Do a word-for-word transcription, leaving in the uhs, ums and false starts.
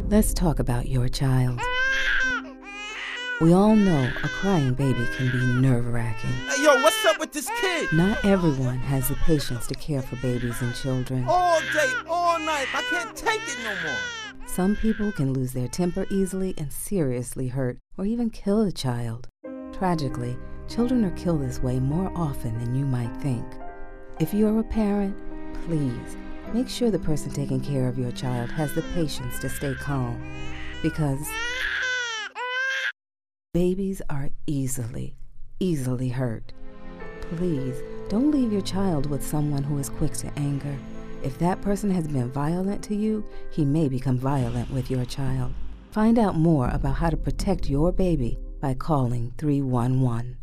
Let's talk about your child. We all know a crying baby can be nerve-wracking. Hey, yo, what's up with this kid? Not everyone has the patience to care for babies and children. All day, all night. I can't take it no more. Some people can lose their temper easily and seriously hurt or even kill a child. Tragically, children are killed this way more often than you might think. If you're a parent, please make sure the person taking care of your child has the patience to stay calm, because babies are easily, easily hurt. Please don't leave your child with someone who is quick to anger. If that person has been violent to you, he may become violent with your child. Find out more about how to protect your baby by calling three one one.